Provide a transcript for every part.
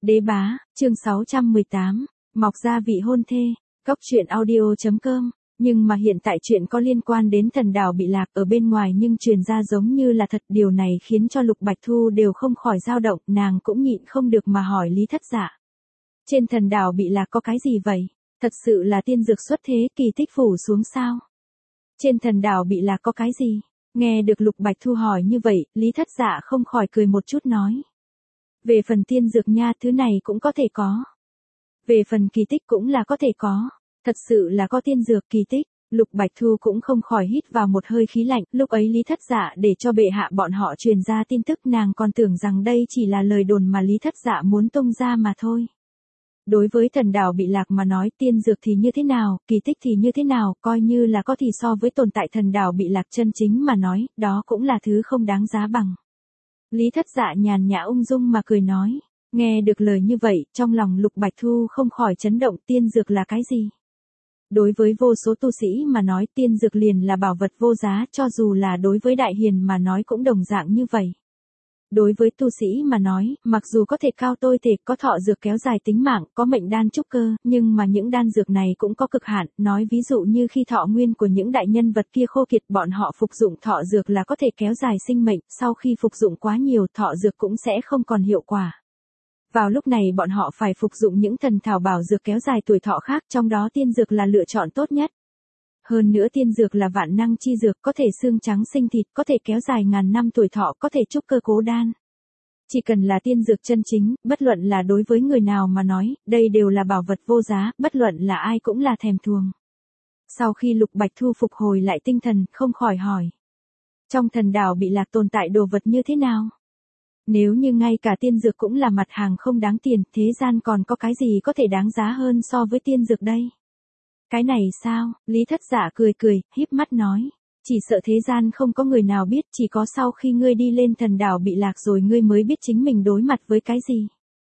Đế bá, chương 618, mọc ra vị hôn thê, cóc truyện audio.com. Nhưng mà hiện tại chuyện có liên quan đến thần đảo bị lạc ở bên ngoài nhưng truyền ra giống như là thật, điều này khiến cho Lục Bạch Thu đều không khỏi dao động, nàng cũng nhịn không được mà hỏi Lý Thất Dạ. Trên thần đảo bị lạc có cái gì vậy? Thật sự là tiên dược xuất thế, kỳ tích phủ xuống sao? Trên thần đảo bị lạc có cái gì? Nghe được Lục Bạch Thu hỏi như vậy, Lý Thất Dạ không khỏi cười một chút nói. Về phần tiên dược nha, thứ này cũng có thể có. Về phần kỳ tích cũng là có thể có. Thật sự là có tiên dược kỳ tích. Lục Bạch Thu cũng không khỏi hít vào một hơi khí lạnh. Lúc ấy Lý Thất Dạ để cho bệ hạ bọn họ truyền ra tin tức, nàng còn tưởng rằng đây chỉ là lời đồn mà Lý Thất Dạ muốn tung ra mà thôi. Đối với thần đảo bị lạc mà nói, tiên dược thì như thế nào, kỳ tích thì như thế nào, coi như là có thì so với tồn tại thần đảo bị lạc chân chính mà nói, đó cũng là thứ không đáng giá bằng. Lý Thất Dạ nhàn nhã ung dung mà cười nói. Nghe được lời như vậy, trong lòng Lục Bạch Thu không khỏi chấn động, tiên dược là cái gì? Đối với vô số tu sĩ mà nói, tiên dược liền là bảo vật vô giá, cho dù là đối với đại hiền mà nói cũng đồng dạng như vậy. Đối với tu sĩ mà nói, mặc dù có thể cao tôi thể, có thọ dược kéo dài tính mạng, có mệnh đan trúc cơ, nhưng mà những đan dược này cũng có cực hạn, nói ví dụ như khi thọ nguyên của những đại nhân vật kia khô kiệt, bọn họ phục dụng thọ dược là có thể kéo dài sinh mệnh, sau khi phục dụng quá nhiều, thọ dược cũng sẽ không còn hiệu quả. Vào lúc này bọn họ phải phục dụng những thần thảo bảo dược kéo dài tuổi thọ khác, trong đó tiên dược là lựa chọn tốt nhất. Hơn nữa tiên dược là vạn năng chi dược, có thể xương trắng sinh thịt, có thể kéo dài ngàn năm tuổi thọ, có thể trúc cơ cố đan. Chỉ cần là tiên dược chân chính, bất luận là đối với người nào mà nói, đây đều là bảo vật vô giá, bất luận là ai cũng là thèm thuồng. Sau khi Lục Bạch Thu phục hồi lại tinh thần, không khỏi hỏi. Trong thần đảo bị lạc tồn tại đồ vật như thế nào? Nếu như ngay cả tiên dược cũng là mặt hàng không đáng tiền, thế gian còn có cái gì có thể đáng giá hơn so với tiên dược đây? Cái này sao? Lý Thất Dạ cười cười, híp mắt nói. Chỉ sợ thế gian không có người nào biết, chỉ có sau khi ngươi đi lên thần đảo bị lạc rồi ngươi mới biết chính mình đối mặt với cái gì.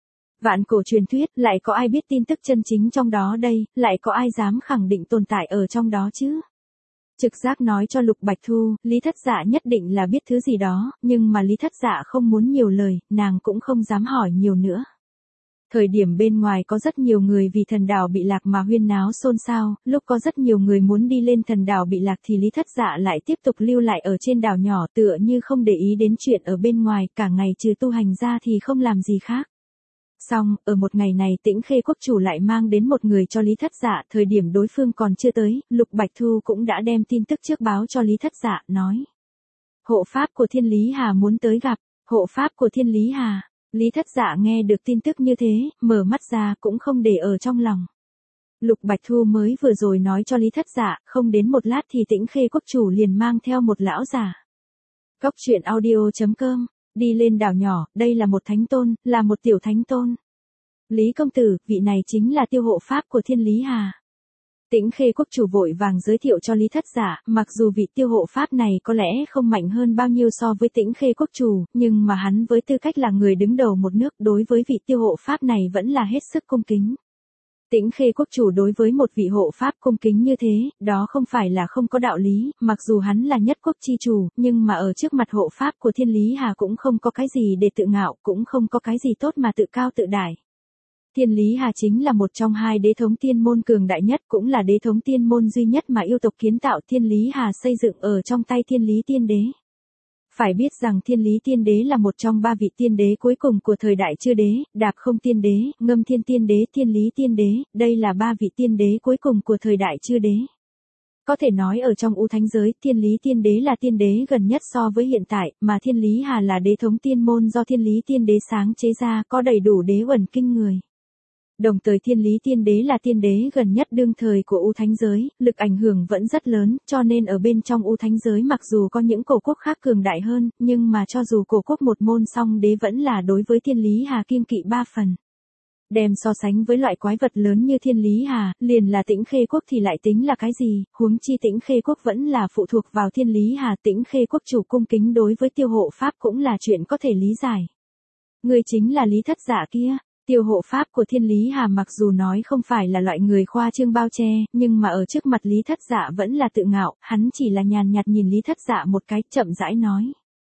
Vạn cổ truyền thuyết, lại có ai biết tin tức chân chính trong đó đây, lại có ai dám khẳng định tồn tại ở trong đó chứ? Trực giác nói cho Lục Bạch Thu, Lý Thất Dạ nhất định là biết thứ gì đó, nhưng mà Lý Thất Dạ không muốn nhiều lời, nàng cũng không dám hỏi nhiều nữa. Thời điểm bên ngoài có rất nhiều người vì thần đảo bị lạc mà huyên náo xôn xao, lúc có rất nhiều người muốn đi lên thần đảo bị lạc thì Lý Thất Dạ lại tiếp tục lưu lại ở trên đảo nhỏ, tựa như không để ý đến chuyện ở bên ngoài, cả ngày trừ tu hành ra thì không làm gì khác. Xong, ở một ngày này Tĩnh Khê quốc chủ lại mang đến một người cho Lý Thất Dạ, thời điểm đối phương còn chưa tới, Lục Bạch Thu cũng đã đem tin tức trước báo cho Lý Thất Dạ, nói. Hộ pháp của Thiên Lý Hà muốn tới gặp, hộ pháp của Thiên Lý Hà. Lý Thất Dạ nghe được tin tức như thế, mở mắt ra cũng không để ở trong lòng. Lục Bạch Thu mới vừa rồi nói cho Lý Thất Dạ, không đến một lát thì Tĩnh Khê quốc chủ liền mang theo một lão già. Cóc truyện audio.com. Đi lên đảo nhỏ, đây là một thánh tôn, là một tiểu thánh tôn. Lý công tử, vị này chính là tiêu hộ pháp của Thiên Lý Hà. Tĩnh Khê quốc chủ vội vàng giới thiệu cho Lý Thất Dạ, mặc dù vị tiêu hộ pháp này có lẽ không mạnh hơn bao nhiêu so với Tĩnh Khê quốc chủ, nhưng mà hắn với tư cách là người đứng đầu một nước đối với vị tiêu hộ pháp này vẫn là hết sức cung kính. Tĩnh Khê quốc chủ đối với một vị hộ pháp cung kính như thế, đó không phải là không có đạo lý, mặc dù hắn là nhất quốc chi chủ, nhưng mà ở trước mặt hộ pháp của Thiên Lý Hà cũng không có cái gì để tự ngạo, cũng không có cái gì tốt mà tự cao tự đại. Thiên Lý Hà chính là một trong hai đế thống tiên môn cường đại nhất, cũng là đế thống tiên môn duy nhất mà yêu tộc kiến tạo. Thiên Lý Hà xây dựng ở trong tay Thiên Lý Tiên Đế. Phải biết rằng Thiên Lý Tiên Đế là một trong ba vị tiên đế cuối cùng của thời đại Chư Đế, Đạp Không Tiên Đế, Ngâm Thiên Tiên Đế, Thiên Lý Tiên Đế, đây là ba vị tiên đế cuối cùng của thời đại Chư Đế. Có thể nói ở trong U Thánh giới, Thiên Lý Tiên Đế là tiên đế gần nhất so với hiện tại, mà Thiên Lý Hà là đế thống tiên môn do Thiên Lý Tiên Đế sáng chế ra, có đầy đủ đế uẩn kinh người. Đồng thời Thiên Lý Tiên Đế là tiên đế gần nhất đương thời của U Thánh giới, lực ảnh hưởng vẫn rất lớn, cho nên ở bên trong U Thánh giới mặc dù có những cổ quốc khác cường đại hơn, nhưng mà cho dù cổ quốc một môn song đế vẫn là đối với Thiên Lý Hà kiêng kỵ ba phần. Đem so sánh với loại quái vật lớn như Thiên Lý Hà, liền là Tĩnh Khê quốc thì lại tính là cái gì, huống chi Tĩnh Khê quốc vẫn là phụ thuộc vào Thiên Lý Hà. Tĩnh Khê quốc chủ cung kính đối với tiêu hộ pháp cũng là chuyện có thể lý giải. Người chính là Lý Thất Dạ kia. Tiêu hộ pháp của Thiên Lý Hà mặc dù nói không phải là loại người khoa trương bao che, nhưng mà ở trước mặt Lý Thất Dạ vẫn là tự ngạo, hắn chỉ là nhàn nhạt nhìn Lý Thất Dạ một cái, chậm rãi nói.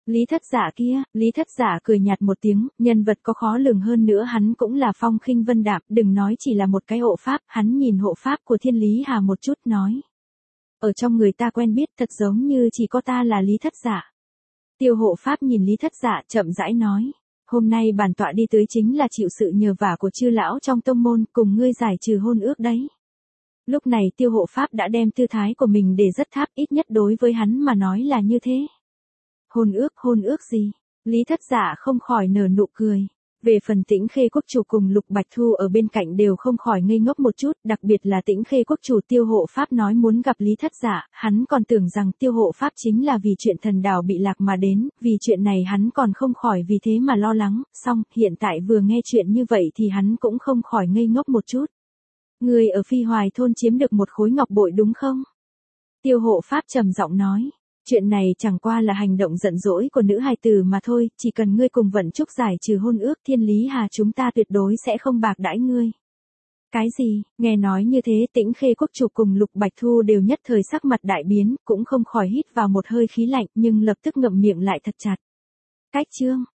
Lý Thất Dạ kia, Lý Thất Dạ cười nhạt một tiếng, nhân vật có khó lường hơn nữa hắn cũng là phong khinh vân đạm, đừng nói chỉ là một cái hộ pháp, hắn nhìn hộ pháp của Thiên Lý Hà một chút nói. Ở trong người ta quen biết thật giống như chỉ có ta là Lý Thất Dạ. Tiêu hộ pháp nhìn Lý Thất Dạ chậm rãi nói. Hôm nay bản tọa đi tới chính là chịu sự nhờ vả của chư lão trong tông môn cùng ngươi giải trừ hôn ước đấy. Lúc này tiêu hộ pháp đã đem tư thái của mình để rất tháp, ít nhất đối với hắn mà nói là như thế. Hôn ước gì? Lý Thất Dạ không khỏi nở nụ cười. Về phần Tĩnh Khê quốc chủ cùng Lục Bạch Thu ở bên cạnh đều không khỏi ngây ngốc một chút, đặc biệt là Tĩnh Khê quốc chủ Tiêu hộ pháp nói muốn gặp Lý Thất Dạ, hắn còn tưởng rằng Tiêu hộ pháp chính là vì chuyện thần đảo bị lạc mà đến, vì chuyện này hắn còn không khỏi vì thế mà lo lắng, xong, hiện tại vừa nghe chuyện như vậy thì hắn cũng không khỏi ngây ngốc một chút. Người ở Phi Hoài thôn chiếm được một khối ngọc bội đúng không? Tiêu hộ pháp trầm giọng nói. Chuyện này chẳng qua là hành động giận dỗi của nữ hài tử mà thôi, chỉ cần ngươi cùng Vận Trúc giải trừ hôn ước Thiên Lý Hà chúng ta tuyệt đối sẽ không bạc đãi ngươi. Cái gì? Nghe nói như thế Tĩnh Khê quốc chủ cùng Lục Bạch Thu đều nhất thời sắc mặt đại biến, cũng không khỏi hít vào một hơi khí lạnh nhưng lập tức ngậm miệng lại thật chặt. Cách chương